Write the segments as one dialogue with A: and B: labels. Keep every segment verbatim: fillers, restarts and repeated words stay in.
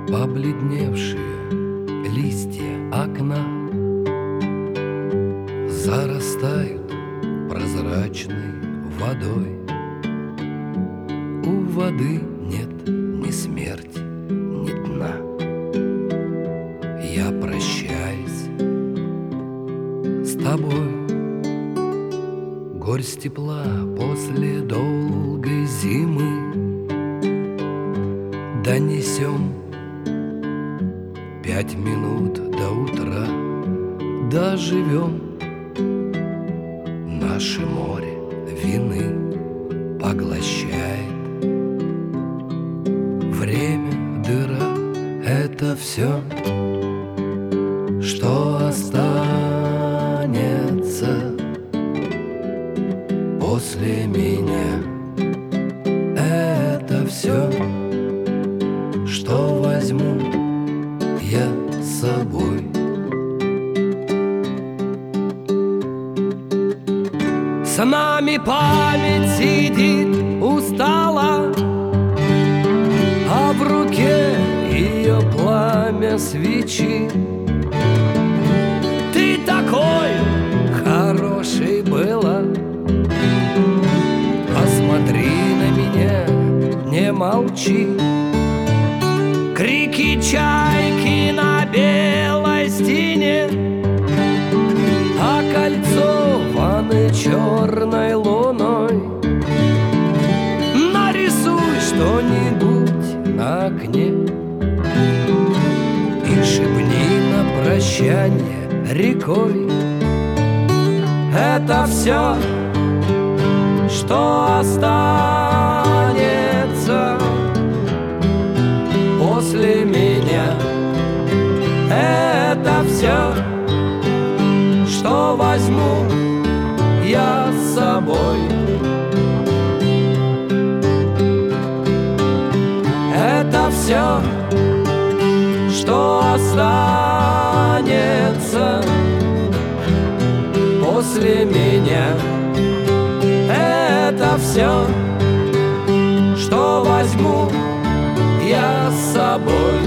A: Побледневшие листья окна зарастают прозрачной водой. У воды нет ни смерти, ни дна. Я прощаюсь с тобой. Горсть тепла после долгой зимы донесем. Пять минут до утра доживем. Наше море вины поглощает. Время, дыра — это все, что останется после меня. Это все, что возьму я с собой. С нами память сидит устала, а в руке ее пламя свечи. Ты такой хороший была, посмотри на меня, не молчи. Крики чайки на белой стене окольцованы черной луной. Нарисуй что-нибудь на окне и шепни на прощание рекой. Это все, что останется после меня. Это все, что возьму я с собой. Это все, что останется после меня. Это все, что возьму я с собой.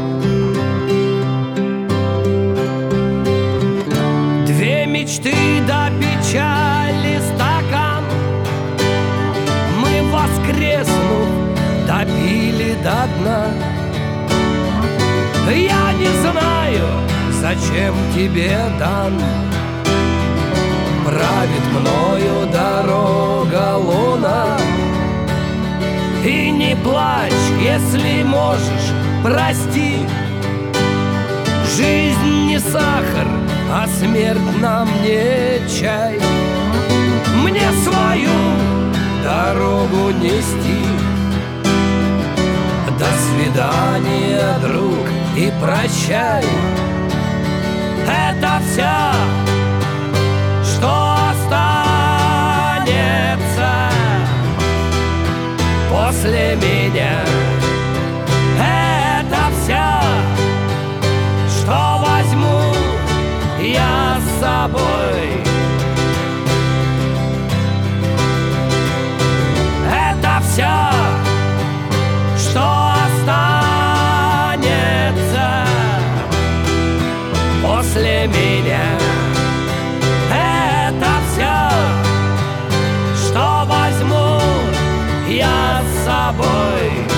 A: Две мечты до печали стакан мы, воскреснув, допили до дна. Я не знаю, зачем тебе дан. Правит мною дорога луна. И не плачь, если можешь, прости. Жизнь не сахар, а смерть нам не чай. Мне свою дорогу нести. До свидания, друг, и прощай. Это все, что останется после меня. Это все, что возьму я с собой. Это все, что останется после меня. Это все, что возьму я с собой.